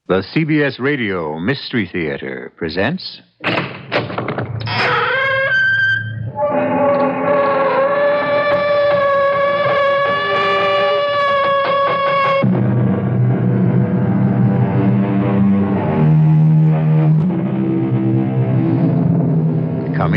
The CBS Radio Mystery Theater presents... Come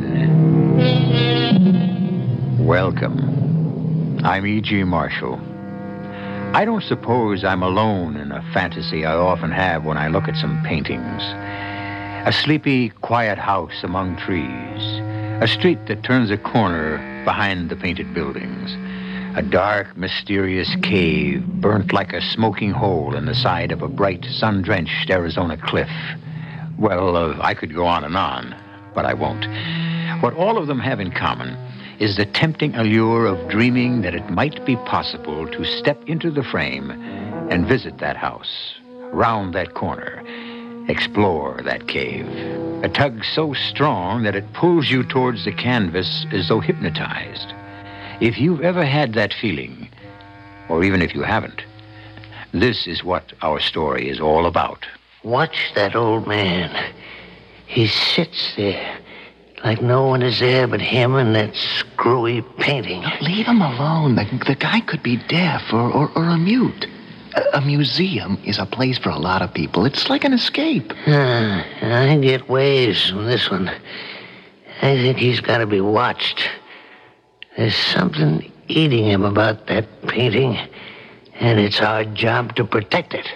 in. Welcome. I'm E.G. Marshall. I don't suppose I'm alone in a fantasy I often have when I look at some paintings. A sleepy, quiet house among trees. A street that turns a corner behind the painted buildings. A dark, mysterious cave burnt like a smoking hole in the side of a bright, sun-drenched Arizona cliff. Well, I could go on, but I won't. What all of them have in common is the tempting allure of dreaming that it might be possible to step into the frame and visit that house, round that corner, explore that cave. A tug so strong that it pulls you towards the canvas as though hypnotized. If you've ever had that feeling, or even if you haven't, this is what our story is all about. Watch that old man. He sits there like no one is there but him and that screwy painting. Leave him alone. The guy could be deaf or a mute. A museum is a place for a lot of people. It's like an escape. I get waves from this one. I think he's got to be watched. There's something eating him about that painting, and it's our job to protect it.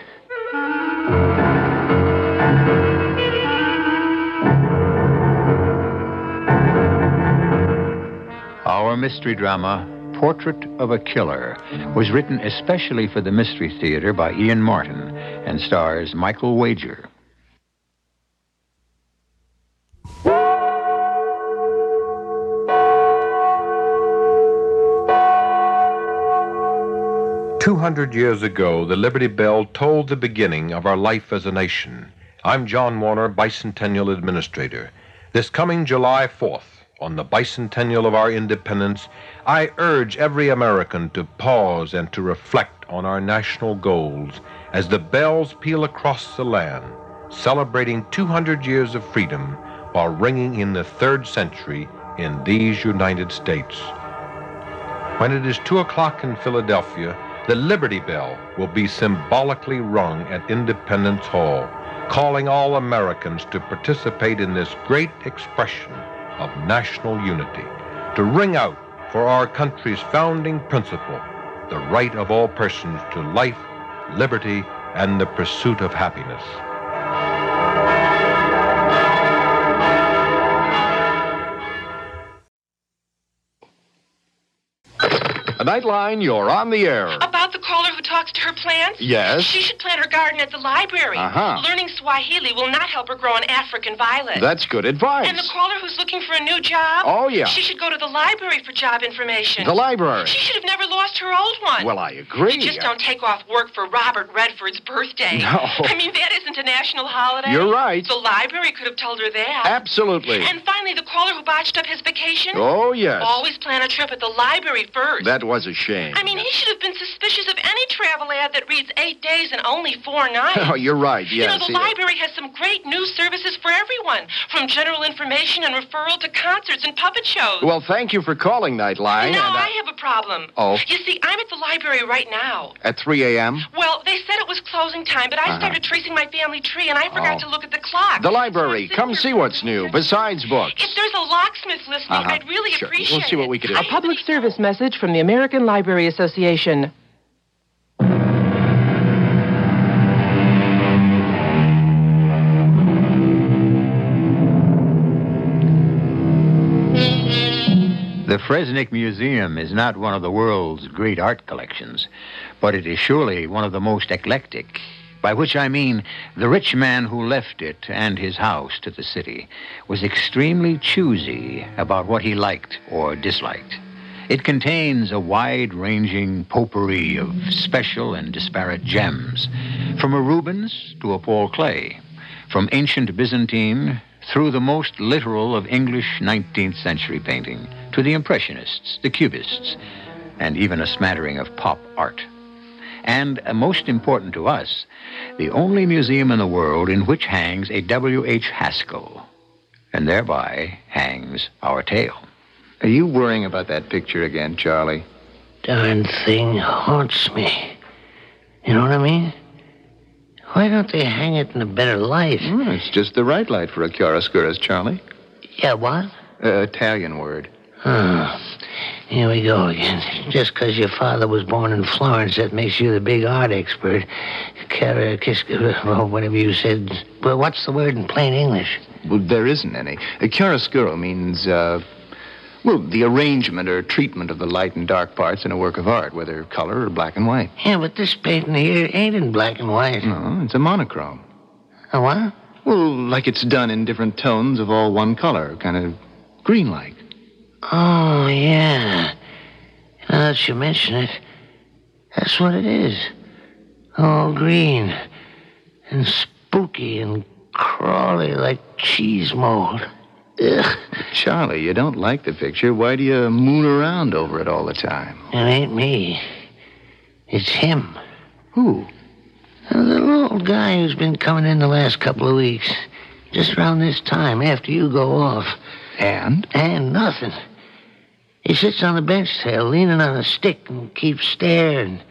Our mystery drama, Portrait of a Killer, was written especially for the Mystery Theater by Ian Martin and stars Michael Wager. "200 years ago, the Liberty Bell tolled the beginning of our life as a nation. I'm John Warner, Bicentennial Administrator. This coming July 4th, on the bicentennial of our independence, I urge every American to pause and to reflect on our national goals as the bells peal across the land, celebrating 200 years of freedom while ringing in the 3rd century in these United States. When it is 2 o'clock in Philadelphia, the Liberty Bell will be symbolically rung at Independence Hall, calling all Americans to participate in this great expression of national unity, to ring out for our country's founding principle, the right of all persons to life, liberty, and the pursuit of happiness. Nightline, you're on the air. About the caller who talks to her plants? Yes? She should plant her garden at the library. Uh-huh. Learning Swahili will not help her grow an African violet. That's good advice. And the caller who's looking for a new job? Oh, yeah. She should go to the library for job information. The library. She should have never lost her old one. Well, I agree. You just don't take off work for Robert Redford's birthday. No. I mean, that isn't a national holiday. You're right. The library could have told her that. Absolutely. And finally, the caller who botched up his vacation? Oh, yes. Always plan a trip at the library first. That was a shame. I mean, he should have been suspicious of any travel ad that reads 8 days and only 4 nights. Oh, you're right, yes. You know, the library has some great news services for everyone, from general information and referral to concerts and puppet shows. Well, thank you for calling, Nightline. Now, I have a problem. Oh? You see, I'm at the library right now. At 3 a.m.? Well, they said it was closing time, but I started tracing my family tree, and I forgot to look at the clock. The library. Come see what's new, besides books. If there's a locksmith listening, I'd really appreciate We'll see what we can do. it. A public service message from the American Library Association. The Fresnick Museum is not one of the world's great art collections, but it is surely one of the most eclectic, by which I mean the rich man who left it and his house to the city was extremely choosy about what he liked or disliked. It contains a wide-ranging potpourri of special and disparate gems, from a Rubens to a Paul Klee, from ancient Byzantine through the most literal of English 19th century painting to the Impressionists, the Cubists, and even a smattering of pop art. And, most important to us, the only museum in the world in which hangs a W.H. Haskell, and thereby hangs our tale. Are you worrying about that picture again, Charlie? Darn thing haunts me. You know what I mean? Why don't they hang it in a better light? It's just the right light for a chiaroscuro, Charlie. Yeah, what? Italian word. Oh, here we go again. Just because your father was born in Florence, that makes you the big art expert. Whatever you said. Well, what's the word in plain English? Well, there isn't any. Chiaroscuro means, the arrangement or treatment of the light and dark parts in a work of art, whether color or black and white. Yeah, but this painting here ain't in black and white. No, it's a monochrome. A what? Well, like it's done in different tones of all one color, kind of green-like. Oh, yeah. Now that you mention it, that's what it is. All green and spooky and crawly like cheese mold. Ugh. Charlie, you don't like the picture. Why do you moon around over it all the time? It ain't me. It's him. Who? A little old guy who's been coming in the last couple of weeks. Just around this time, after you go off. And? And nothing. He sits on the bench tail, leaning on a stick, and keeps staring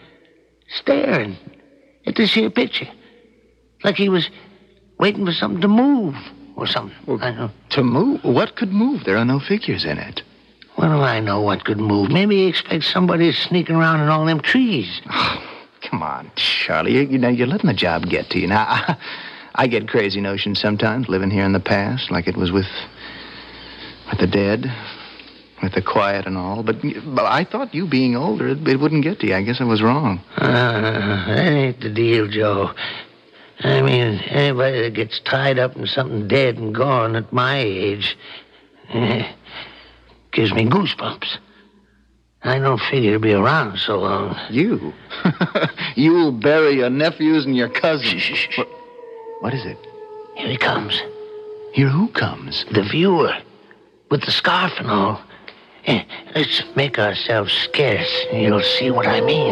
at this here picture. Like he was waiting for something to move or something. Well, I know. To move? What could move? There are no figures in it. What do I know what could move? Maybe he expects somebody sneaking around in all them trees. Oh, come on, Charlie. You're letting the job get to you. Now, I get crazy notions sometimes, living here in the past, like it was with the dead, with the quiet and all. But I thought you being older, it wouldn't get to you. I guess I was wrong. That ain't the deal, Joe. I mean, anybody that gets tied up in something dead and gone at my age gives me goosebumps. I don't figure to be around so long. You? You'll bury your nephews and your cousins. Shh. What is it? Here he comes. Here who comes? The viewer. With the scarf and all. Let's make ourselves scarce, and you'll see what I mean.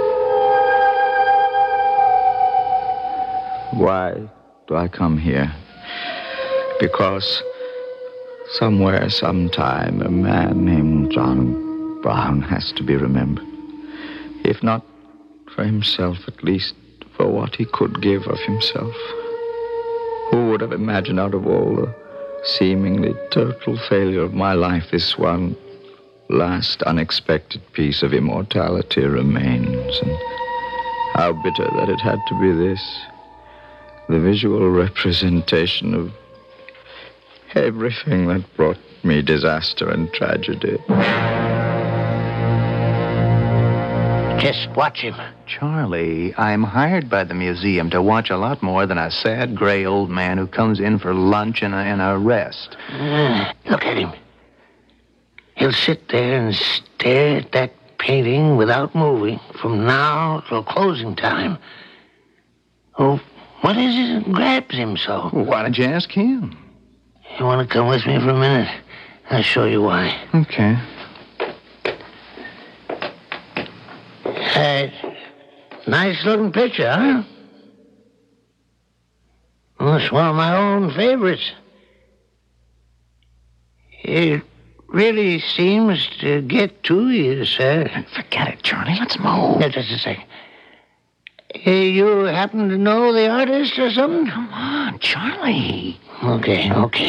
Why do I come here? Because somewhere, sometime, a man named John Brown has to be remembered. If not for himself, at least for what he could give of himself. Who would have imagined out of all the seemingly total failure of my life, this one last unexpected piece of immortality remains, and how bitter that it had to be this, the visual representation of everything that brought me disaster and tragedy. Just watch him. Charlie, I'm hired by the museum to watch a lot more than a sad, gray old man who comes in for lunch and a rest. Look at him. He'll sit there and stare at that painting without moving from now till closing time. Oh, what is it that grabs him so? Well, why don't you ask him? You want to come with me for a minute? I'll show you why. Okay. Nice looking picture, huh? Well, it's one of my own favorites. It really seems to get to you, sir. Forget it, Charlie. Let's move. Now, just a second. You happen to know the artist or something? Come on, Charlie. Okay.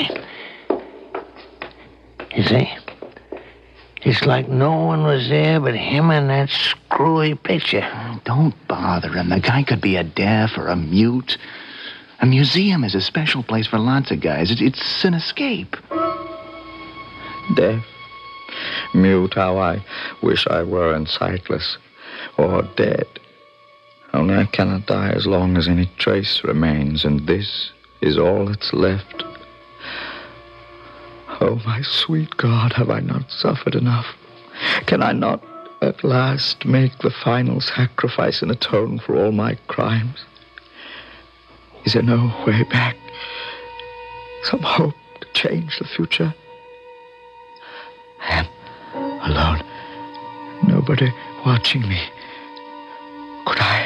You see? It's like no one was there but him and that screwy picture. Don't bother him. The guy could be a deaf or a mute. A museum is a special place for lots of guys. It's an escape. Deaf, mute, how I wish I were, and sightless, or dead. Only I cannot die as long as any trace remains, and this is all that's left. Oh, my sweet God, have I not suffered enough? Can I not at last make the final sacrifice and atone for all my crimes? Is there no way back? Some hope to change the future? I am alone. Nobody watching me. Could I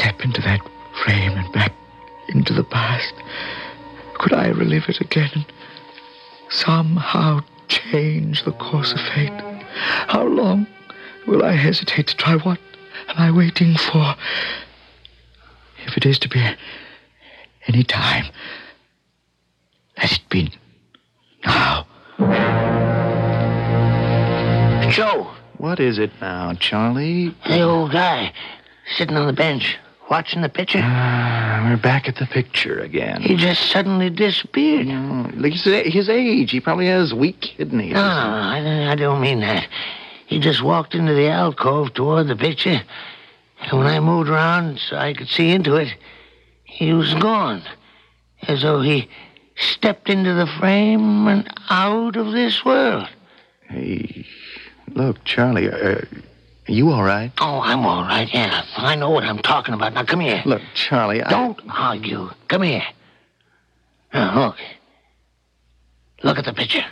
step into that frame and back into the past? Could I relive it again and somehow change the course of fate? How long will I hesitate to try? What am I waiting for? If it is to be any time, let it be now. Joe. What is it now, Charlie? The old guy sitting on the bench watching the picture. We're back at the picture again. He just suddenly disappeared. Like his age. He probably has weak kidneys. No, I don't mean that. He just walked into the alcove toward the picture, and when I moved around so I could see into it, he was gone. As though he stepped into the frame and out of this world. Hey, look, Charlie, are you all right? Oh, I'm all right, yeah. I know what I'm talking about. Now, come here. Look, Charlie, Don't argue. Come here. Now, look. Look at the picture.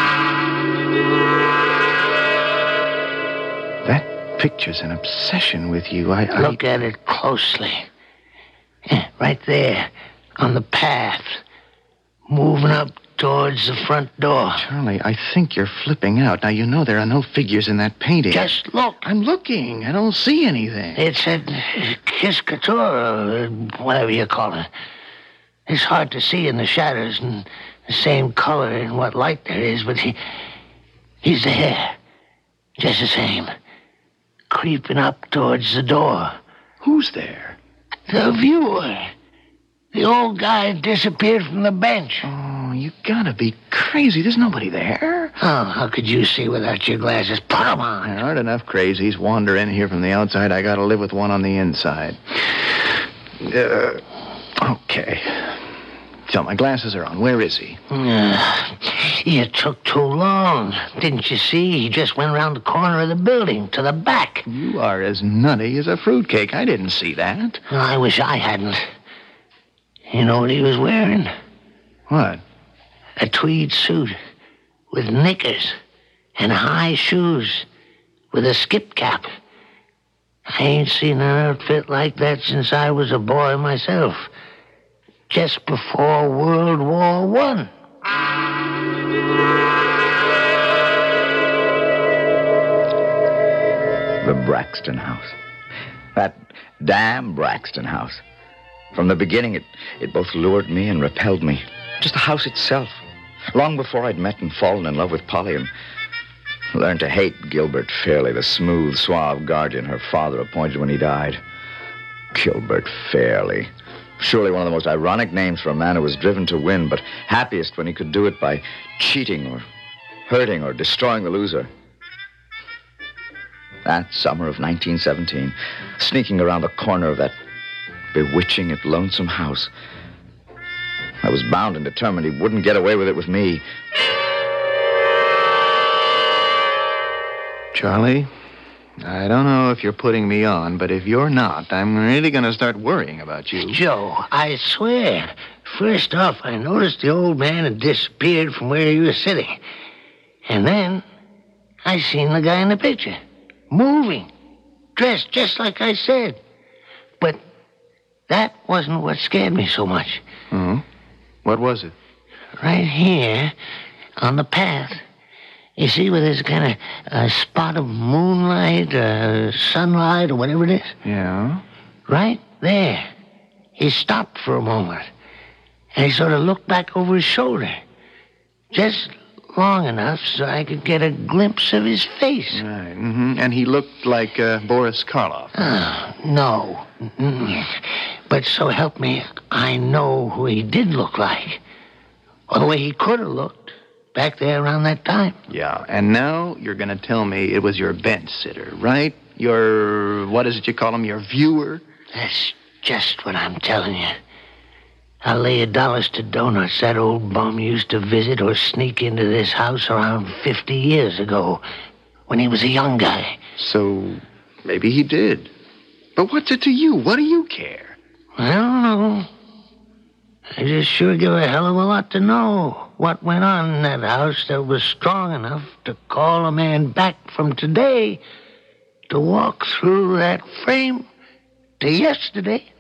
That picture's an obsession with you. Look at it closely. Yeah, right there, on the path, moving up towards the front door. Charlie, I think you're flipping out. Now, you know there are no figures in that painting. Just look. I'm looking. I don't see anything. It's a Kiscatora, or whatever you call it. It's hard to see in the shadows and the same color in what light there is, but he's there. Just the same. Creeping up towards the door. Who's there? The viewer. The old guy disappeared from the bench. Oh, you gotta be crazy. There's nobody there. Oh, how could you see without your glasses? Put 'em on. There aren't enough crazies wander in here from the outside. I gotta live with one on the inside. Okay. So my glasses are on. Where is he? It took too long. Didn't you see? He just went around the corner of the building to the back. You are as nutty as a fruitcake. I didn't see that. I wish I hadn't. You know what he was wearing? What? A tweed suit with knickers and high shoes with a skip cap. I ain't seen an outfit like that since I was a boy myself. Just before World War I. The Braxton House. That damn Braxton House. From the beginning, it both lured me and repelled me. Just the house itself. Long before I'd met and fallen in love with Polly and learned to hate Gilbert Fairley, the smooth, suave guardian her father appointed when he died. Gilbert Fairley. Surely one of the most ironic names for a man who was driven to win, but happiest when he could do it by cheating or hurting or destroying the loser. That summer of 1917, sneaking around the corner of that bewitching yet lonesome house, I was bound and determined he wouldn't get away with it with me. Charlie, I don't know if you're putting me on, but if you're not, I'm really going to start worrying about you. Joe, I swear. First off, I noticed the old man had disappeared from where he was sitting. And then I seen the guy in the picture. Moving. Dressed just like I said. But that wasn't what scared me so much. Oh? What was it? Right here, on the path. You see where there's kind of a spot of moonlight, sunlight, or whatever it is? Yeah? Right there. He stopped for a moment. And he sort of looked back over his shoulder. Just long enough so I could get a glimpse of his face. Right. Mm-hmm. And he looked like Boris Karloff. No. Mm-mm. But so help me, I know who he did look like. Or the way he could have looked back there around that time. Yeah, and now you're going to tell me it was your bench sitter, right? Your, what is it you call him, your viewer? That's just what I'm telling you. I'll lay $1 to donuts that old bum used to visit or sneak into this house around 50 years ago when he was a young guy. So maybe he did. But what's it to you? What do you care? I don't know. I just sure give a hell of a lot to know what went on in that house that was strong enough to call a man back from today to walk through that frame to yesterday.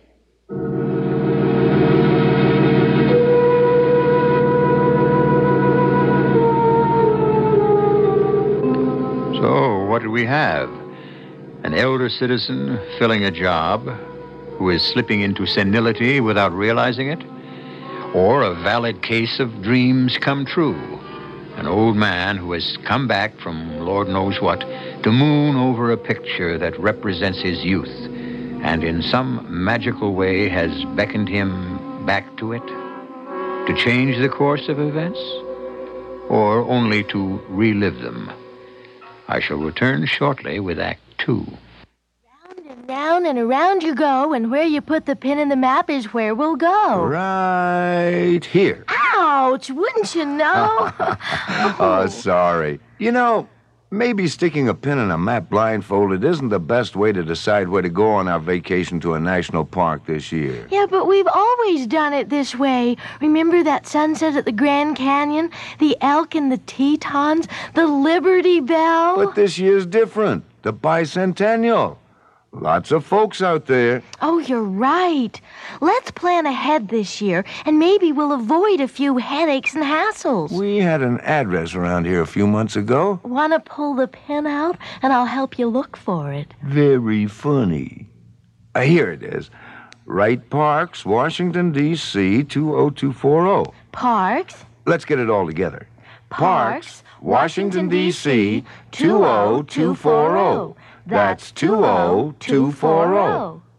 So, what do we have? An elder citizen filling a job who is slipping into senility without realizing it? Or a valid case of dreams come true? An old man who has come back from Lord knows what to moon over a picture that represents his youth and in some magical way has beckoned him back to it? To change the course of events? Or only to relive them? I shall return shortly with Act 2. Round and around you go, and where you put the pin in the map is where we'll go. Right here. Ouch! Wouldn't you know? Oh, sorry. You know, maybe sticking a pin in a map blindfolded isn't the best way to decide where to go on our vacation to a national park this year. Yeah, but we've always done it this way. Remember that sunset at the Grand Canyon? The elk and the Tetons? The Liberty Bell? But this year's different. The bicentennial. Lots of folks out there. Oh, you're right. Let's plan ahead this year, and maybe we'll avoid a few headaches and hassles. We had an address around here a few months ago. Want to pull the pin out, and I'll help you look for it. Very funny. Here it is. Wright Parks, Washington, D.C., 20240. Parks? Let's get it all together. Parks, Washington, D.C., 20240. That's 20240.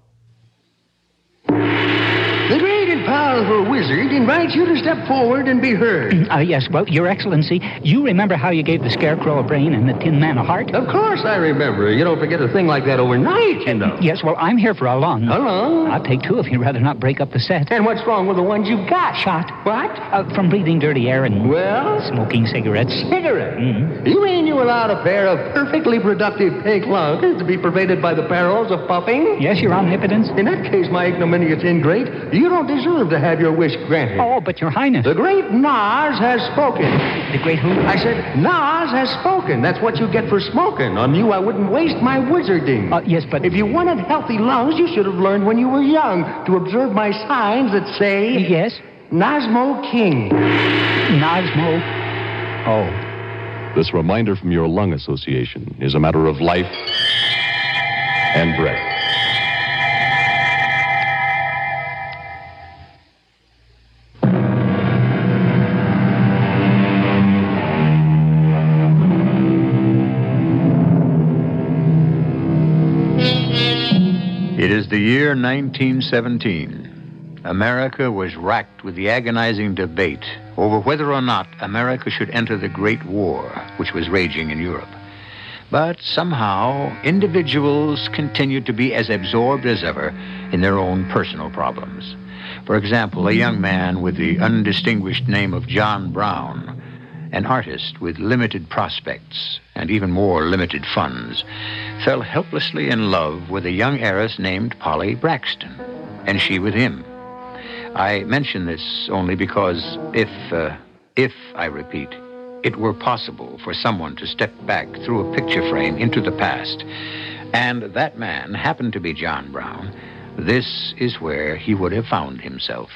The great and powerful wizard invites you to step forward and be heard. Yes, well, Your Excellency, you remember how you gave the Scarecrow a brain and the Tin Man a heart? Of course I remember. You don't forget a thing like that overnight, you know. Yes, well, I'm here for a long. How long? I'll take two if you'd rather not break up the set. And what's wrong with the ones you've got? Shot. What? From breathing dirty air and... Well? Smoking cigarettes. Cigarettes? Mm-hmm. You mean you allowed a pair of perfectly productive pink lungs to be pervaded by the perils of puffing? Yes, Your Omnipotence. In that case, my ignominious ingrate, you don't deserve to have your wish granted. Oh, but Your Highness. The great Nas has spoken. The great who? I said, Nas has spoken. That's what you get for smoking. On you, I wouldn't waste my wizarding. Yes, but... If you wanted healthy lungs, you should have learned when you were young to observe my signs that say... Yes? Nasmo King. Nasmo? Oh. This reminder from your lung association is a matter of life and breath. It is the year 1917. America was racked with the agonizing debate over whether or not America should enter the Great War, which was raging in Europe. But somehow, individuals continued to be as absorbed as ever in their own personal problems. For example, a young man with the undistinguished name of John Brown, an artist with limited prospects and even more limited funds, fell helplessly in love with a young heiress named Polly Braxton, and she with him. I mention this only because if, I repeat, it were possible for someone to step back through a picture frame into the past, and that man happened to be John Brown, this is where he would have found himself.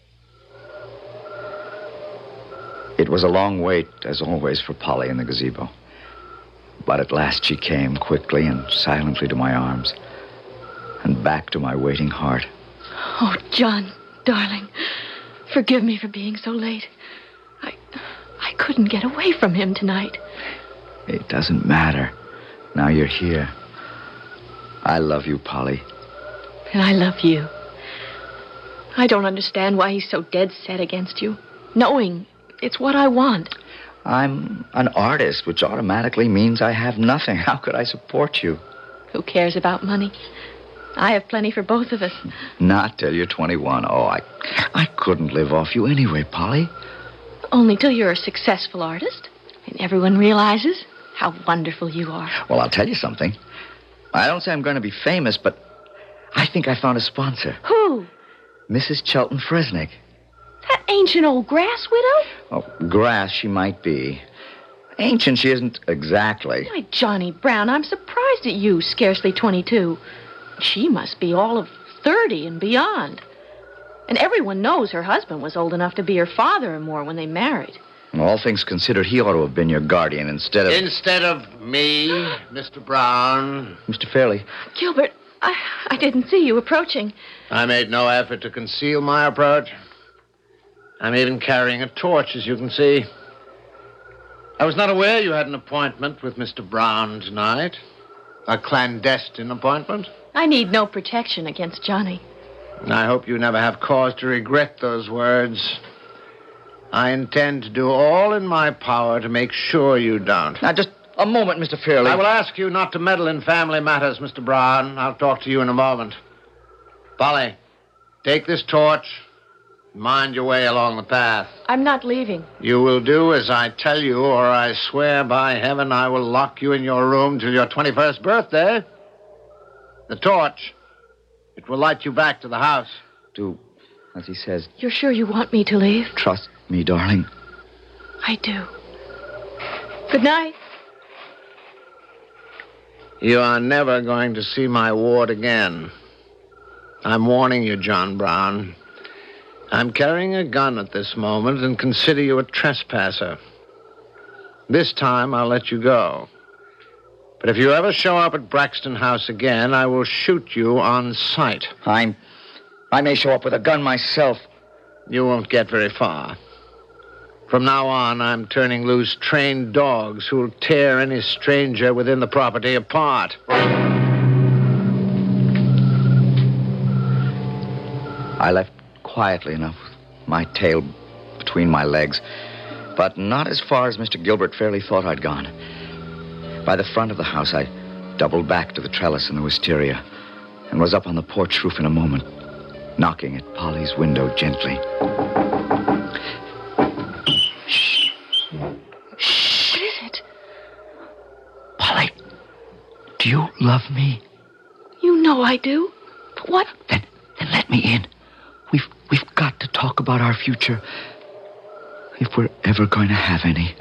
It was a long wait, as always, for Polly in the gazebo. But at last she came quickly and silently to my arms, and back to my waiting heart. Oh, John, darling, forgive me for being so late. I couldn't get away from him tonight. It doesn't matter. Now you're here. I love you, Polly. And I love you. I don't understand why he's so dead set against you, knowing it's what I want. I'm an artist, which automatically means I have nothing. How could I support you? Who cares about money? I have plenty for both of us. Not till you're 21. Oh, I couldn't live off you anyway, Polly. Only till you're a successful artist and everyone realizes how wonderful you are. Well, I'll tell you something. I don't say I'm going to be famous, but I think I found a sponsor. Who? Mrs. Chelton Fresnick. That ancient old grass widow? Oh, grass she might be. Ancient she isn't exactly. Why, Johnny Brown, I'm surprised at you, scarcely 22. She must be all of 30 and beyond. And everyone knows her husband was old enough to be her father or more when they married. All things considered, he ought to have been your guardian instead of... Instead of me, Mr. Brown. Mr. Fairley. Gilbert, I didn't see you approaching. I made no effort to conceal my approach. I'm even carrying a torch, as you can see. I was not aware you had an appointment with Mr. Brown tonight. A clandestine appointment. I need no protection against Johnny. I hope you never have cause to regret those words. I intend to do all in my power to make sure you don't. Now, just a moment, Mr. Fairley. I will ask you not to meddle in family matters, Mr. Brown. I'll talk to you in a moment. Polly, take this torch. Mind your way along the path. I'm not leaving. You will do as I tell you, or I swear by heaven I will lock you in your room till your 21st birthday. The torch. It will light you back to the house. Do as he says. You're sure you want me to leave? Trust me, darling. I do. Good night. You are never going to see my ward again. I'm warning you, John Brown. I'm carrying a gun at this moment and consider you a trespasser. This time, I'll let you go. But if you ever show up at Braxton House again, I will shoot you on sight. I may show up with a gun myself. You won't get very far. From now on, I'm turning loose trained dogs who'll tear any stranger within the property apart. I left quietly enough, my tail between my legs, but not as far as Mr. Gilbert Fairley thought I'd gone. By the front of the house, I doubled back to the trellis in the wisteria and was up on the porch roof in a moment, knocking at Polly's window gently. Shh. Shh. What is it? Polly, do you love me? You know I do. But what? Then let me in. We've got to talk about our future, if we're ever going to have any.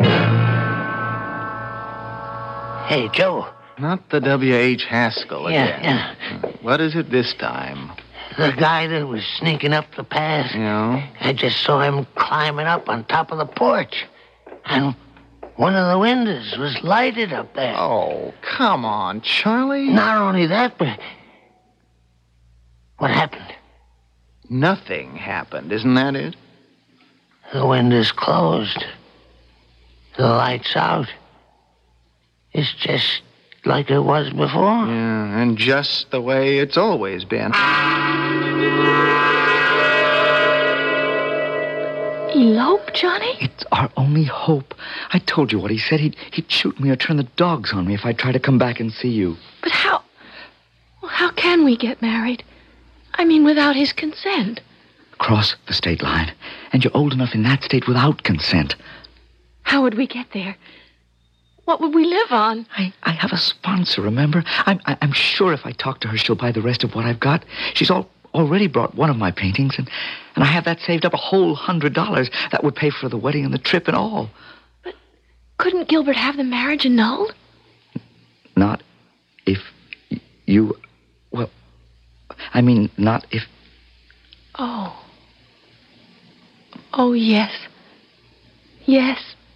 Hey, Joe. Not the W.H. Haskell again. Yeah. What is it this time? The guy that was sneaking up the path. Yeah? I just saw him climbing up on top of the porch. And one of the windows was lighted up there. Oh, come on, Charlie. Not only that, but... What happened? Nothing happened, isn't that it? The window's closed. The light's out. It's just like it was before. Yeah, and just the way it's always been. Elope, Johnny? It's our only hope. I told you what he said. He'd shoot me or turn the dogs on me if I tried to come back and see you. But how... Well, how can we get married? I mean, without his consent. Cross the state line. And you're old enough in that state without consent. How would we get there? What would we live on? I have a sponsor, remember? I'm sure if I talk to her, she'll buy the rest of what I've got. She's already brought one of my paintings, and I have that saved up, a whole $100. That would pay for the wedding and the trip and all. But couldn't Gilbert have the marriage annulled? Not if you... Well, I mean, not if... Oh. Oh, yes. Yes.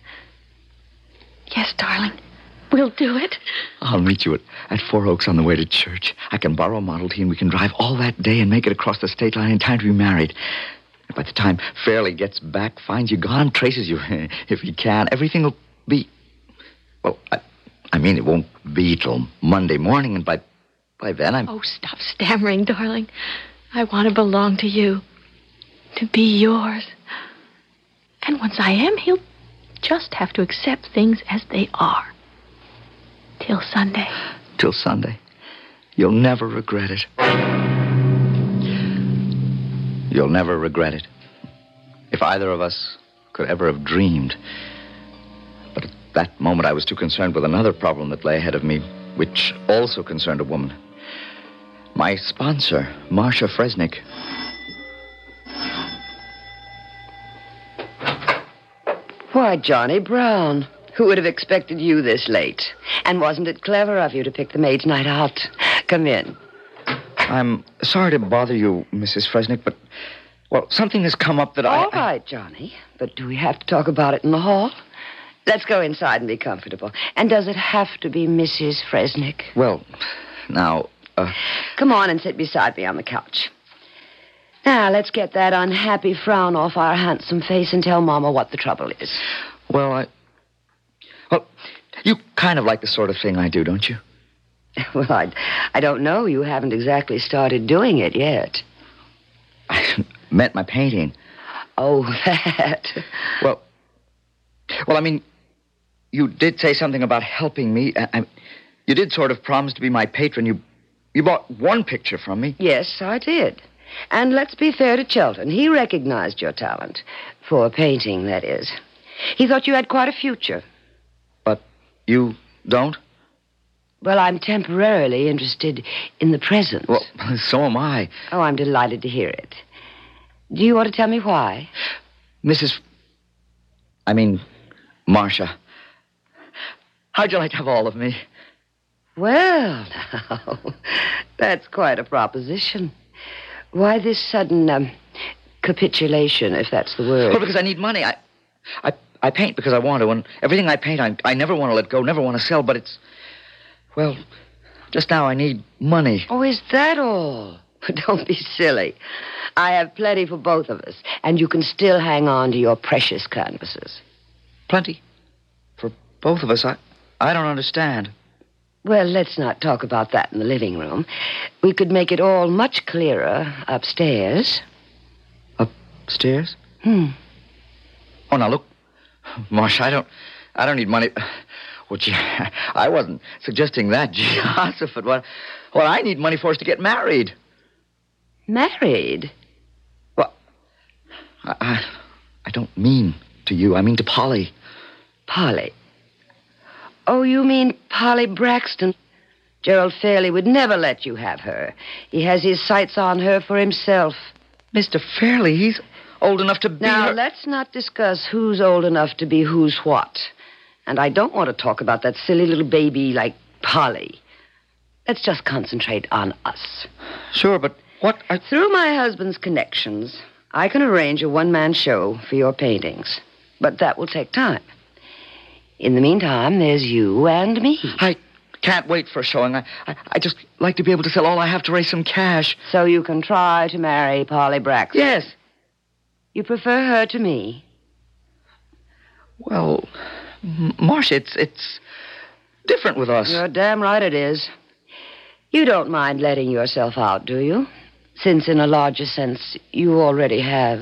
Yes, darling. We'll do it. I'll meet you at Four Oaks on the way to church. I can borrow a Model T and we can drive all that day and make it across the state line in time to be married. By the time Fairley gets back, finds you gone, traces you, if he can, everything will be... Well, I mean, it won't be till Monday morning, and by then I'm... Oh, stop stammering, darling. I want to belong to you. To be yours. And once I am, he'll just have to accept things as they are. Till Sunday. Till Sunday. You'll never regret it. You'll never regret it. If either of us could ever have dreamed. But at that moment, I was too concerned with another problem that lay ahead of me, which also concerned a woman. My sponsor, Marcia Fresnick. Why, Johnny Brown. Who would have expected you this late? And wasn't it clever of you to pick the maid's night out? Come in. I'm sorry to bother you, Mrs. Fresnick, but, well, something has come up that All right, Johnny. But do we have to talk about it in the hall? Let's go inside and be comfortable. And does it have to be Mrs. Fresnick? Well, now, Come on and sit beside me on the couch. Now, let's get that unhappy frown off our handsome face and tell Mama what the trouble is. Well, you kind of like the sort of thing I do, don't you? Well, I don't know. You haven't exactly started doing it yet. I meant my painting. Oh, that. Well, I mean, you did say something about helping me. You did sort of promise to be my patron. You bought one picture from me. Yes, I did. And let's be fair to Chelton. He recognized your talent. For painting, that is. He thought you had quite a future. But you don't? Well, I'm temporarily interested in the present. Well, so am I. Oh, I'm delighted to hear it. Do you want to tell me why? Marcia. How'd you like to have all of me? Well, now, that's quite a proposition. Why this sudden, capitulation, if that's the word? Well, because I need money. I paint because I want to, and everything I paint, I never want to let go, never want to sell, but it's... Well, just now I need money. Oh, is that all? Don't be silly. I have plenty for both of us, and you can still hang on to your precious canvases. Plenty? For both of us? I don't understand. Well, let's not talk about that in the living room. We could make it all much clearer upstairs. Upstairs? Oh, now, look, Marcia, I don't need money. Well, gee, I wasn't suggesting that, Joseph. What I need money for is to get married. Married? Well, I don't mean to you. I mean to Polly. Polly? Oh, you mean Polly Braxton? Gerald Fairley would never let you have her. He has his sights on her for himself. Mr. Fairley, he's old enough to be Now, her... let's not discuss who's old enough to be who's what. And I don't want to talk about that silly little baby like Polly. Let's just concentrate on us. Sure, but what... Through my husband's connections, I can arrange a one-man show for your paintings. But that will take time. In the meantime, there's you and me. I can't wait for a showing. I just like to be able to sell all I have to raise some cash. So you can try to marry Polly Braxton? Yes. You prefer her to me? Well, Marcia, it's different with us. You're damn right it is. You don't mind letting yourself out, do you? Since in a larger sense, you already have.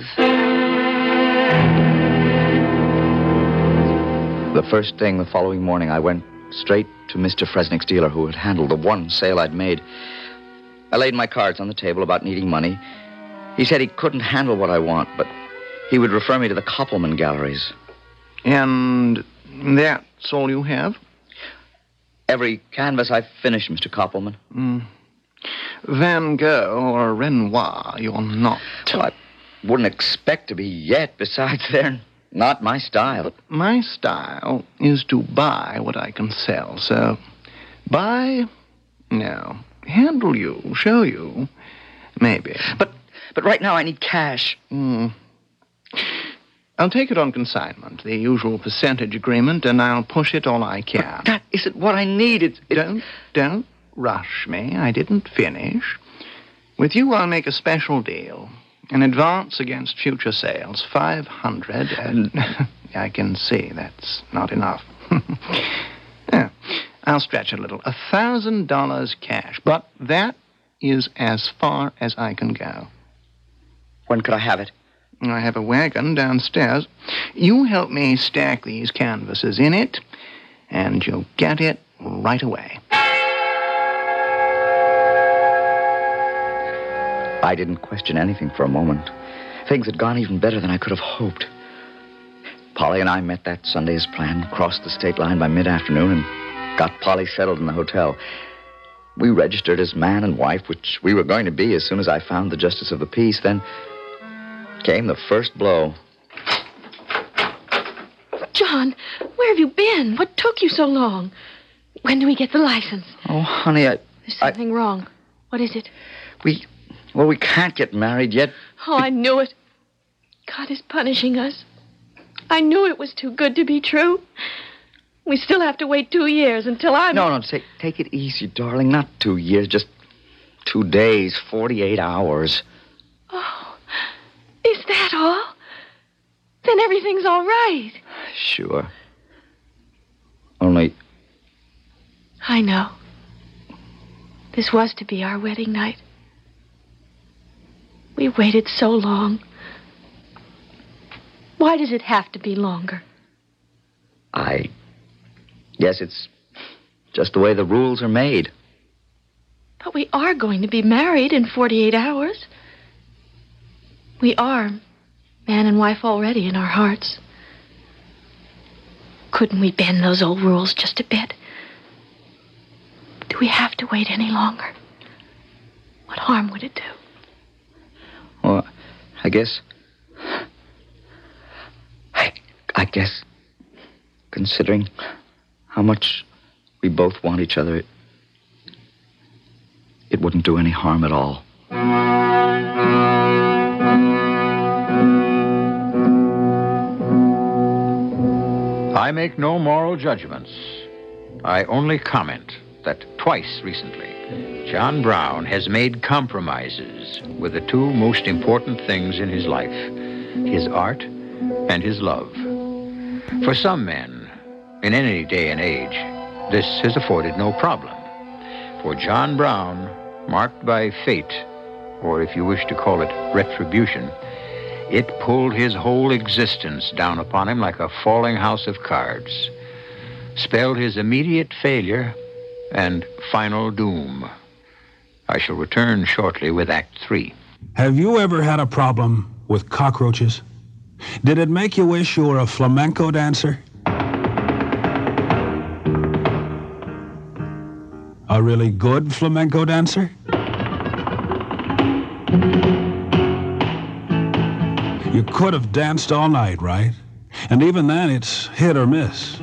The first thing the following morning, I went straight to Mr. Fresnick's dealer, who had handled the one sale I'd made. I laid my cards on the table about needing money. He said he couldn't handle what I want, but he would refer me to the Koppelman galleries. And that's all you have? Every canvas I've finished, Mr. Koppelman. Van Gogh or Renoir, you're not. Well, I wouldn't expect to be yet. Besides, they're not my style. But my style is to buy what I can sell, so buy? No. Handle you, show you, maybe. But right now I need cash. I'll take it on consignment, the usual percentage agreement, and I'll push it all I can. But that isn't what I need. Don't rush me. I didn't finish. With you, I'll make a special deal. An advance against future sales, $500, and I can see that's not enough. Yeah, I'll stretch a little. $1,000 cash, but that is as far as I can go. When could I have it? I have a wagon downstairs. You help me stack these canvases in it, and you'll get it right away. I didn't question anything for a moment. Things had gone even better than I could have hoped. Polly and I met that Sunday as planned, crossed the state line by mid-afternoon, and got Polly settled in the hotel. We registered as man and wife, which we were going to be as soon as I found the justice of the peace. Then came the first blow. John, where have you been? What took you so long? When do we get the license? Oh, honey, There's something wrong. What is it? We can't get married yet. Oh, I knew it. God is punishing us. I knew it was too good to be true. We still have to wait 2 years until I'm... No, take it easy, darling. Not 2 years, just 2 days, 48 hours. Oh, is that all? Then everything's all right. Sure. Only... I know. This was to be our wedding night. We waited so long. Why does it have to be longer? I guess it's just the way the rules are made. But we are going to be married in 48 hours. We are man and wife already in our hearts. Couldn't we bend those old rules just a bit? Do we have to wait any longer? What harm would it do? Well, I guess... I guess, considering how much we both want each other, it wouldn't do any harm at all. I make no moral judgments. I only comment that twice recently, John Brown has made compromises with the two most important things in his life, his art and his love. For some men, in any day and age, this has afforded no problem. For John Brown, marked by fate, or if you wish to call it retribution, it pulled his whole existence down upon him like a falling house of cards, spelled his immediate failure and final doom. I shall return shortly with Act 3. Have you ever had a problem with cockroaches? Did it make you wish you were a flamenco dancer? A really good flamenco dancer? You could have danced all night, right? And even then, it's hit or miss.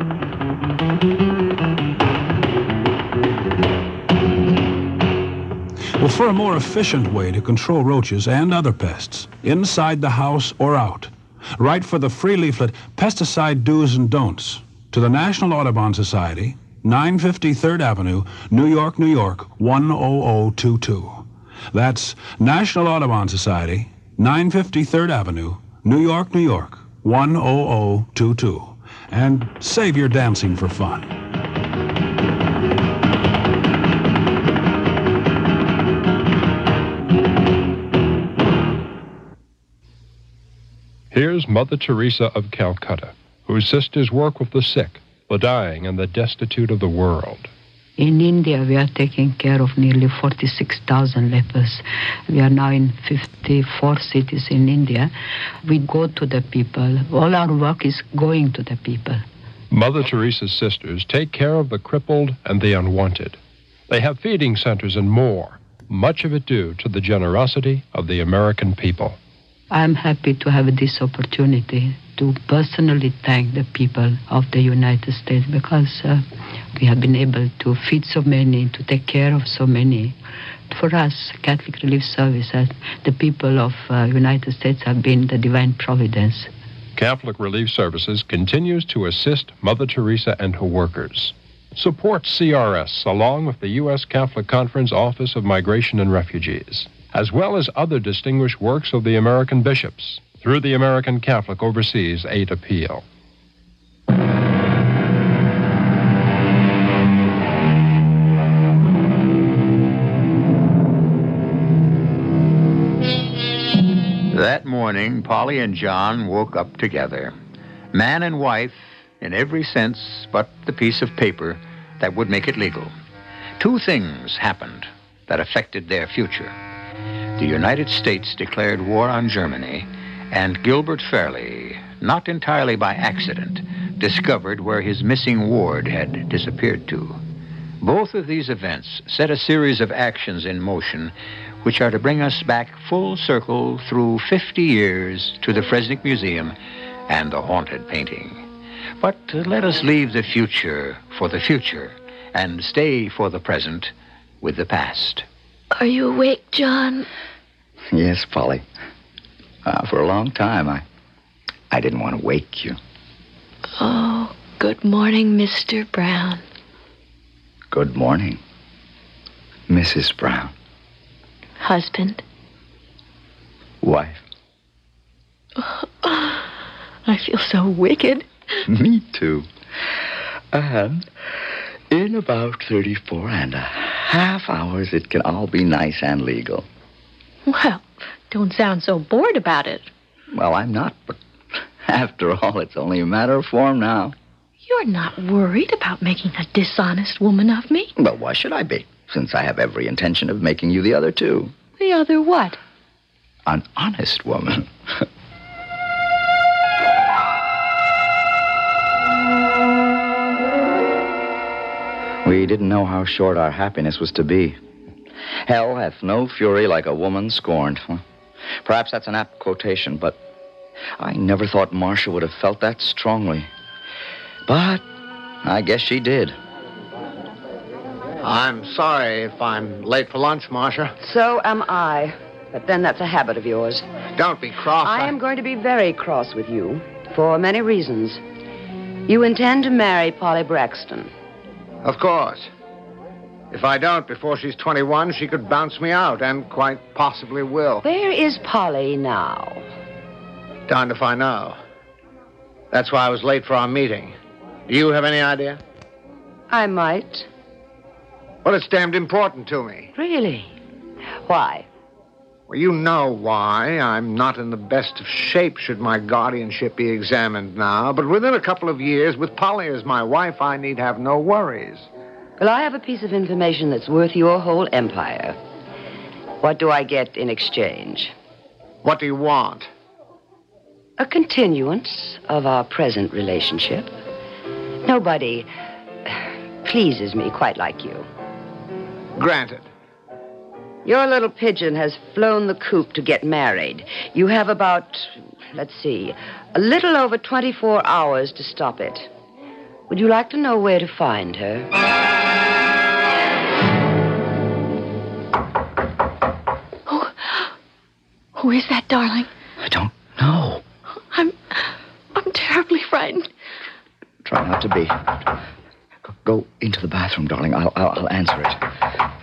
Well, for a more efficient way to control roaches and other pests, inside the house or out, write for the free leaflet, Pesticide Do's and Don'ts, to the National Audubon Society, 950 3rd Avenue, New York, New York, 10022. That's National Audubon Society, 950 3rd Avenue, New York, New York, 10022. And save your dancing for fun. Here's Mother Teresa of Calcutta, whose sisters work with the sick, the dying, and the destitute of the world. In India, we are taking care of nearly 46,000 lepers. We are now in 54 cities in India. We go to the people. All our work is going to the people. Mother Teresa's sisters take care of the crippled and the unwanted. They have feeding centers and more, much of it due to the generosity of the American people. I'm happy to have this opportunity to personally thank the people of the United States because we have been able to feed so many, to take care of so many. For us, Catholic Relief Services, the people of United States have been the divine providence. Catholic Relief Services continues to assist Mother Teresa and her workers. Support CRS along with the U.S. Catholic Conference Office of Migration and Refugees, as well as other distinguished works of the American bishops through the American Catholic Overseas Aid Appeal. That morning, Polly and John woke up together, man and wife in every sense but the piece of paper that would make it legal. Two things happened that affected their future. The United States declared war on Germany, and Gilbert Fairley, not entirely by accident, discovered where his missing ward had disappeared to. Both of these events set a series of actions in motion which are to bring us back full circle through 50 years to the Fresnick Museum and the haunted painting. But let us leave the future for the future and stay for the present with the past. Are you awake, John? Yes, Polly. For a long time, I didn't want to wake you. Oh, good morning, Mr. Brown. Good morning, Mrs. Brown. Husband. Wife. I feel so wicked. Me too. And in about 34 and a half hours, it can all be nice and legal. Well, don't sound so bored about it. Well, I'm not, but after all, it's only a matter of form now. You're not worried about making a dishonest woman of me? Well, why should I be, since I have every intention of making you the other two? The other what? An honest woman. We didn't know how short our happiness was to be. Hell hath no fury like a woman scorned. Perhaps that's an apt quotation, but I never thought Marcia would have felt that strongly. But I guess she did. I'm sorry if I'm late for lunch, Marcia. So am I. But then that's a habit of yours. Don't be cross. I am going to be very cross with you for many reasons. You intend to marry Polly Braxton. Of course. If I don't before she's 21, she could bounce me out, and quite possibly will. Where is Polly now? Darned if I know. That's why I was late for our meeting. Do you have any idea? I might. Well, it's damned important to me. Really? Why? Well, you know why. I'm not in the best of shape should my guardianship be examined now. But within a couple of years, with Polly as my wife, I need have no worries. Well, I have a piece of information that's worth your whole empire. What do I get in exchange? What do you want? A continuance of our present relationship. Nobody pleases me quite like you. Granted. Your little pigeon has flown the coop to get married. You have about, let's see, a little over 24 hours to stop it. Would you like to know where to find her? Who is that, darling? I don't know. I'm terribly frightened. Try not to be. Go into the bathroom, darling. I'll answer it.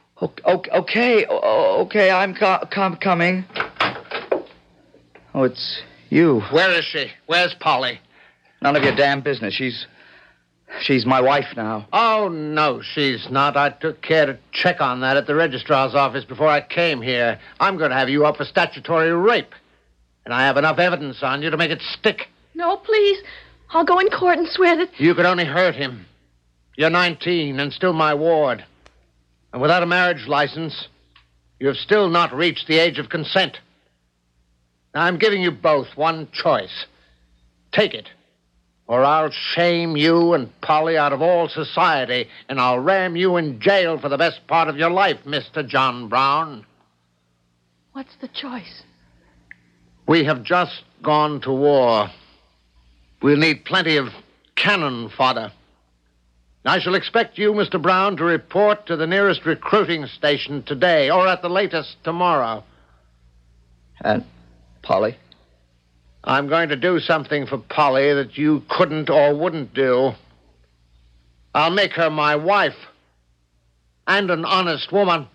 Okay, I'm coming. Oh, it's you. Where is she? Where's Polly? None of your damn business. She's my wife now. Oh, no, she's not. I took care to check on that at the registrar's office before I came here. I'm going to have you up for statutory rape. And I have enough evidence on you to make it stick. No, please. I'll go in court and swear that... You could only hurt him. You're 19 and still my ward. And without a marriage license, you have still not reached the age of consent. Now, I'm giving you both one choice. Take it, or I'll shame you and Polly out of all society, and I'll ram you in jail for the best part of your life, Mr. John Brown. What's the choice? We have just gone to war. We'll need plenty of cannon fodder. I shall expect you, Mr. Brown, to report to the nearest recruiting station today, or at the latest tomorrow. And Polly? I'm going to do something for Polly that you couldn't or wouldn't do. I'll make her my wife. And an honest woman.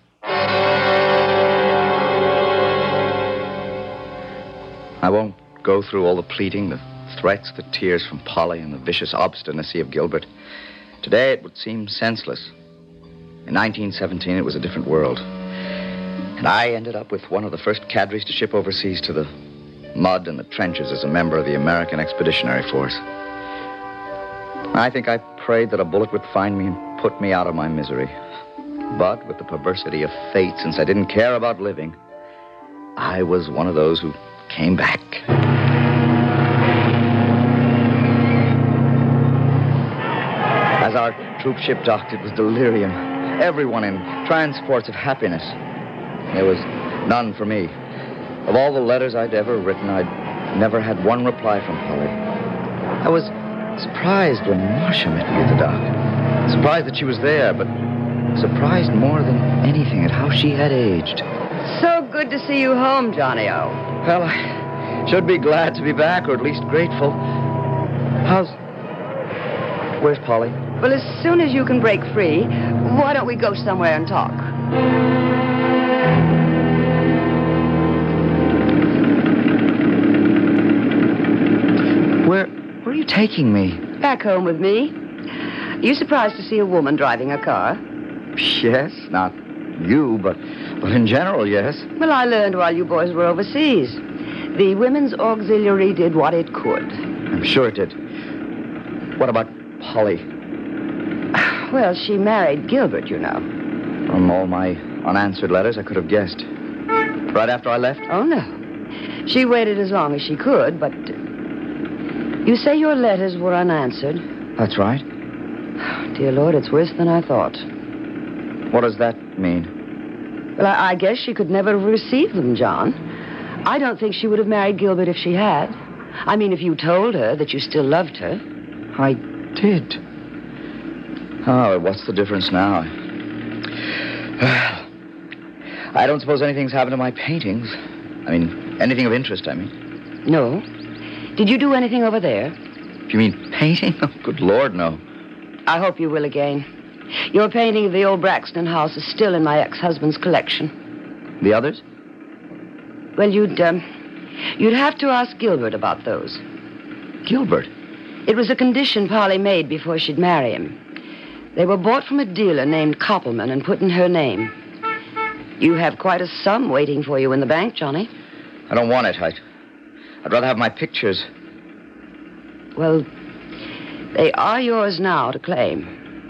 I won't go through all the pleading, the threats, the tears from Polly, and the vicious obstinacy of Gilbert. Today, it would seem senseless. In 1917, it was a different world. And I ended up with one of the first cadres to ship overseas to the mud and the trenches as a member of the American Expeditionary Force. I think I prayed that a bullet would find me and put me out of my misery. But with the perversity of fate, since I didn't care about living, I was one of those who came back. As our troop ship docked, it was delirium. Everyone in transports of happiness. There was none for me. Of all the letters I'd ever written, I'd never had one reply from Polly. I was surprised when Marcia met me at the dock. Surprised that she was there, but surprised more than anything at how she had aged. So good to see you home, Johnny-O. Well, I should be glad to be back, or at least grateful. Where's Polly? Well, as soon as you can break free, why don't we go somewhere and talk? Where are you taking me? Back home with me. You surprised to see a woman driving a car? Yes, not you, but in general, yes. Well, I learned while you boys were overseas. The Women's Auxiliary did what it could. I'm sure it did. What about Polly? Well, she married Gilbert, you know. From all my unanswered letters, I could have guessed. Right after I left? Oh, no. She waited as long as she could, but... You say your letters were unanswered? That's right. Dear Lord, it's worse than I thought. What does that mean? Well, I guess she could never have received them, John. I don't think she would have married Gilbert if she had. I mean, if you told her that you still loved her. I did. Oh, what's the difference now? I don't suppose anything's happened to my paintings. I mean, anything of interest, I mean. No. Did you do anything over there? You mean painting? Oh, good Lord, no. I hope you will again. Your painting of the old Braxton house is still in my ex-husband's collection. The others? Well, you'd have to ask Gilbert about those. Gilbert? It was a condition Polly made before she'd marry him. They were bought from a dealer named Koppelman and put in her name. You have quite a sum waiting for you in the bank, Johnny. I don't want it. I'd rather have my pictures. Well, they are yours now to claim.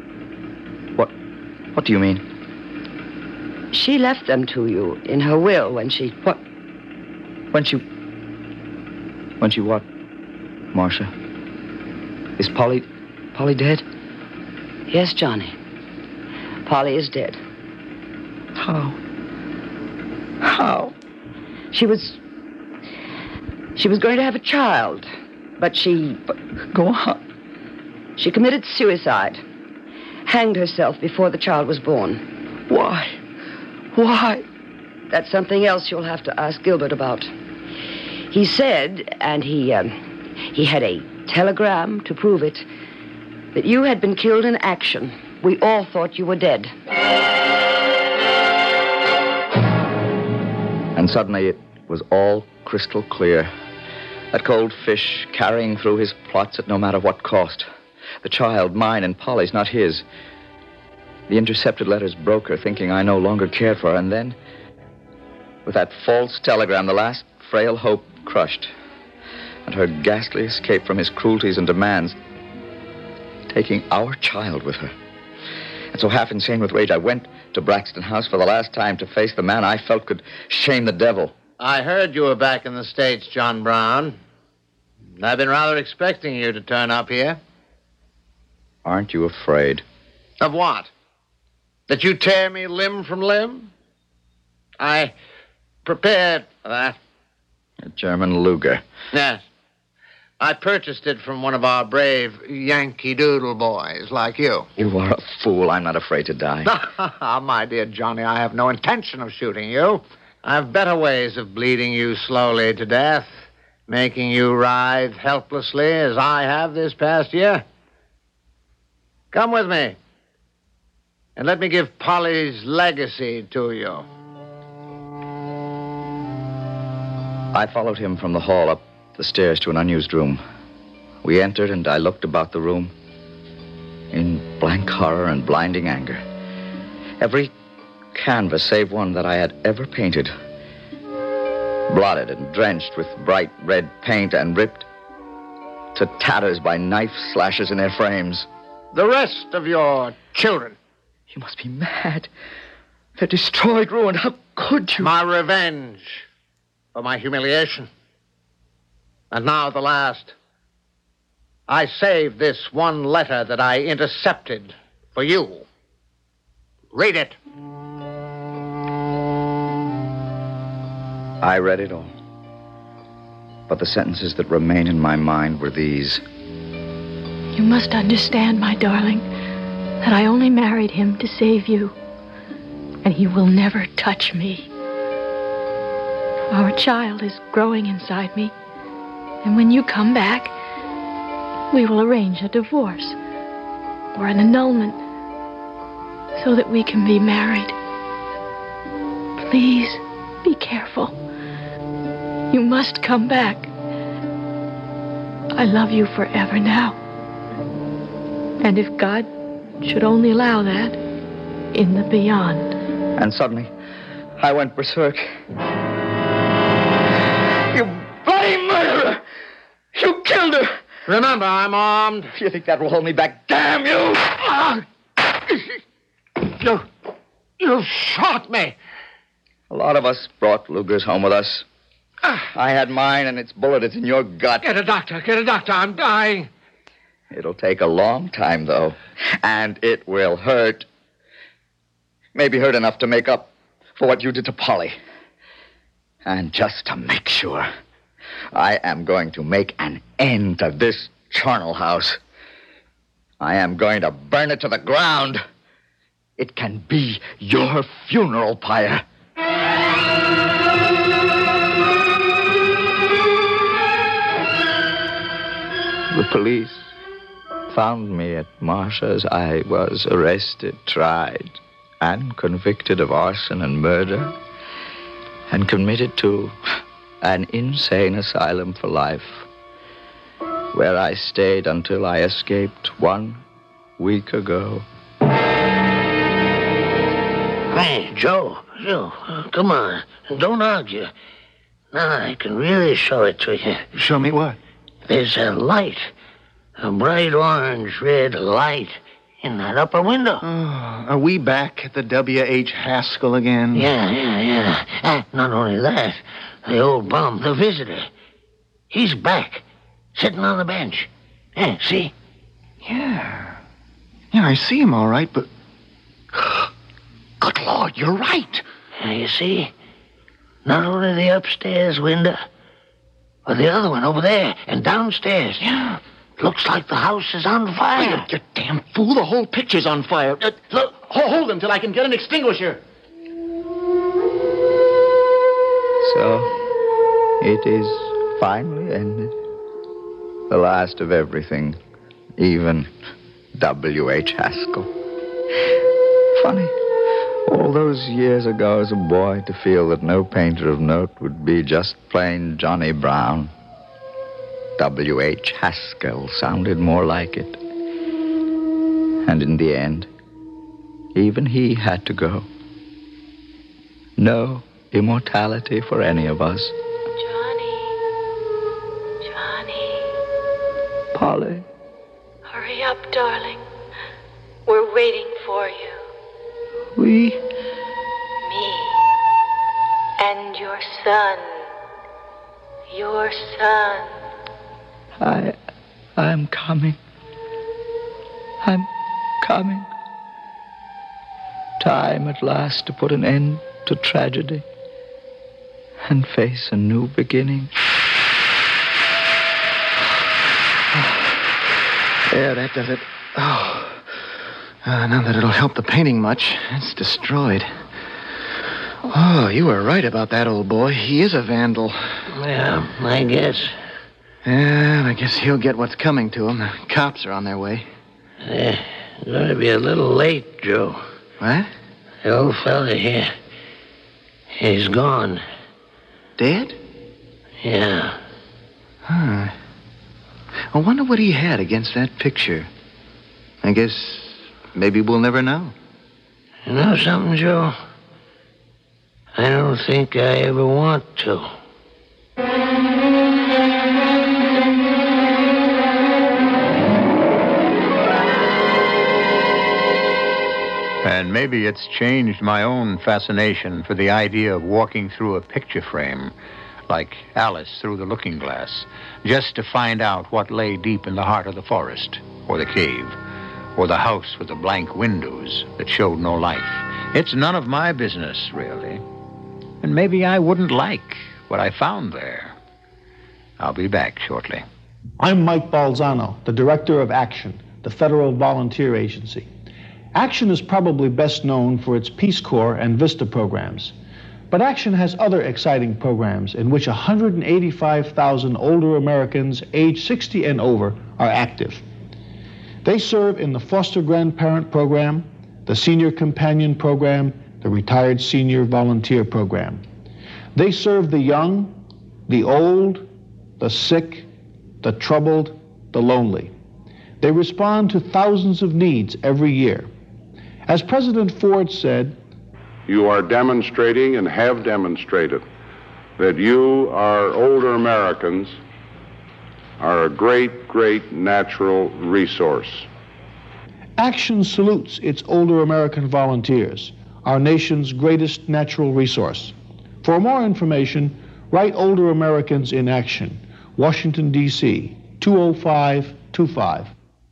What do you mean? She left them to you in her will when she... What? When she what, Marcia? Is Polly dead? Yes, Johnny. Polly is dead. How? She was going to have a child, but she... Go on. She committed suicide. Hanged herself before the child was born. Why? That's something else you'll have to ask Gilbert about. He said, and he had a telegram to prove it, that you had been killed in action. We all thought you were dead. And suddenly it was all crystal clear. That cold fish carrying through his plots at no matter what cost. The child, mine and Polly's, not his. The intercepted letters broke her, thinking I no longer cared for her. And then, with that false telegram, the last frail hope crushed. And her ghastly escape from his cruelties and demands, taking our child with her. And so, half insane with rage, I went to Braxton House for the last time to face the man I felt could shame the devil. I heard you were back in the States, John Brown. I've been rather expecting you to turn up here. Aren't you afraid? Of what? That you tear me limb from limb? I prepared for that. A German Luger. Yes. I purchased it from one of our brave Yankee Doodle boys like you. You are a fool. I'm not afraid to die. My dear Johnny, I have no intention of shooting you. I have better ways of bleeding you slowly to death, making you writhe helplessly as I have this past year. Come with me, and let me give Polly's legacy to you. I followed him from the hall up the stairs to an unused room. We entered, and I looked about the room in blank horror and blinding anger. Every canvas, save one that I had ever painted, blotted and drenched with bright red paint and ripped to tatters by knife slashes in their frames. The rest of your children. You must be mad. They're destroyed, ruined. How could you? My revenge for my humiliation. And now the last. I saved this one letter that I intercepted for you. Read it. I read it all. But the sentences that remain in my mind were these. You must understand, my darling. that I only married him to save you, and he will never touch me. Our child is growing inside me, and when you come back, we will arrange a divorce or an annulment so that we can be married. Please be careful. You must come back. I love you forever now. And if God should only allow that, in the beyond. And suddenly, I went berserk. You bloody murderer! You killed her! Remember, I'm armed. You think that will hold me back? Damn you! You shot me. A lot of us brought Lugers home with us. I had mine, and its bullet is in your gut. Get a doctor. I'm dying. It'll take a long time, though. And it will hurt. Maybe hurt enough to make up for what you did to Polly. And just to make sure, I am going to make an end to this charnel house. I am going to burn it to the ground. It can be your funeral pyre. The police found me at Marcia's. I was arrested, tried, and convicted of arson and murder, and committed to an insane asylum for life, where I stayed until I escaped 1 week ago. Hey, Joe, come on. Don't argue. Now I can really show it to you. Show me what? There's a light, a bright orange-red light in that upper window. Oh, are we back at the W.H. Haskell again? Yeah. Not only that, the old bum, the visitor, he's back, sitting on the bench. Yeah, see? Yeah, I see him all right, but... Good Lord, you're right. You see? Not only the upstairs window, but the other one over there and downstairs. Yeah. Looks like the house is on fire. You damn fool, the whole picture's on fire. Look, hold him till I can get an extinguisher. So, it is finally ended. The last of everything, even W.H. Haskell. Funny, all those years ago as a boy, to feel that no painter of note would be just plain Johnny Brown. W.H. Haskell sounded more like it. And in the end, even he had to go. No immortality for any of us. Johnny. Polly. Hurry up, darling. We're waiting for you. We? Me. And your son. Your son. I'm coming. I'm coming. Time at last to put an end to tragedy and face a new beginning. Yeah, that does it. Not that it'll help the painting much. It's destroyed. Oh, you were right about that, old boy. He is a vandal. Yeah, I guess. Yeah, I guess he'll get what's coming to him. The cops are on their way. Going to be a little late, Joe. What? The old fella here. He's gone. Dead? Yeah. Huh. I wonder what he had against that picture. I guess maybe we'll never know. You know something, Joe? I don't think I ever want to. And maybe it's changed my own fascination for the idea of walking through a picture frame, like Alice through the looking glass, just to find out what lay deep in the heart of the forest, or the cave, or the house with the blank windows that showed no life. It's none of my business, really. And maybe I wouldn't like what I found there. I'll be back shortly. I'm Mike Balzano, the Director of Action, the Federal Volunteer Agency. Action is probably best known for its Peace Corps and VISTA programs. But Action has other exciting programs in which 185,000 older Americans aged 60 and over are active. They serve in the Foster Grandparent Program, the Senior Companion Program, the Retired Senior Volunteer Program. They serve the young, the old, the sick, the troubled, the lonely. They respond to thousands of needs every year. As President Ford said, "You are demonstrating and have demonstrated that you, our older Americans, are a great, great natural resource." Action salutes its older American volunteers, our nation's greatest natural resource. For more information, write Older Americans in Action, Washington, D.C., 20525.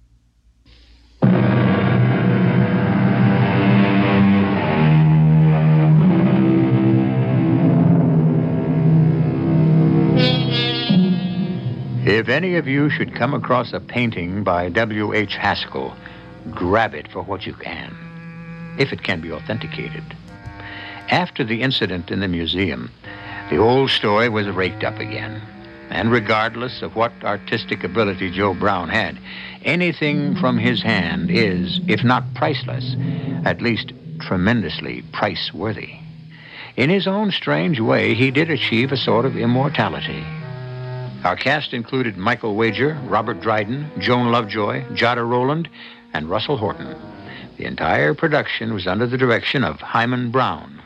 If any of you should come across a painting by W.H. Haskell, grab it for what you can, if it can be authenticated. After the incident in the museum, the old story was raked up again. And regardless of what artistic ability Joe Brown had, anything from his hand is, if not priceless, at least tremendously price-worthy. In his own strange way, he did achieve a sort of immortality. Our cast included Michael Wager, Robert Dryden, Joan Lovejoy, Jada Rowland, and Russell Horton. The entire production was under the direction of Hyman Brown.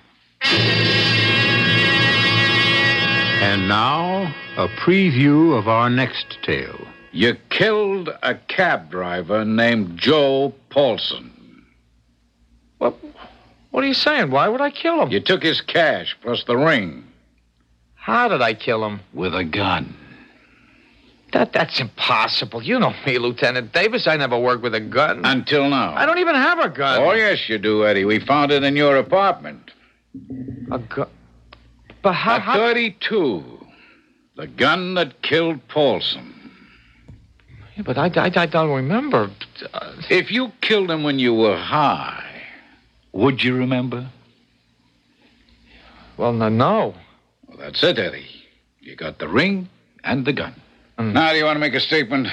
And now, a preview of our next tale. You killed a cab driver named Joe Paulson. What are you saying? Why would I kill him? You took his cash plus the ring. How did I kill him? With a gun. That's impossible. You know me, Lieutenant Davis. I never worked with a gun. Until now. I don't even have a gun. Oh, yes, you do, Eddie. We found it in your apartment. A gun? But how... A 32. The gun that killed Paulson. Yeah, but I don't remember. If you killed him when you were high, would you remember? Well, no. Well, that's it, Eddie. You got the ring and the gun. Now, do you want to make a statement?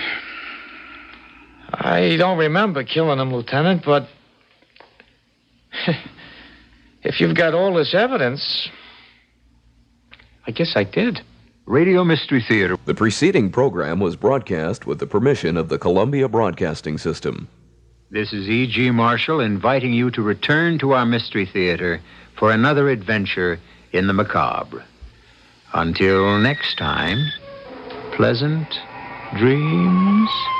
I don't remember killing him, Lieutenant, but if you've got all this evidence, I guess I did. Radio Mystery Theater. The preceding program was broadcast with the permission of the Columbia Broadcasting System. This is E.G. Marshall inviting you to return to our Mystery Theater for another adventure in the macabre. Until next time, pleasant dreams.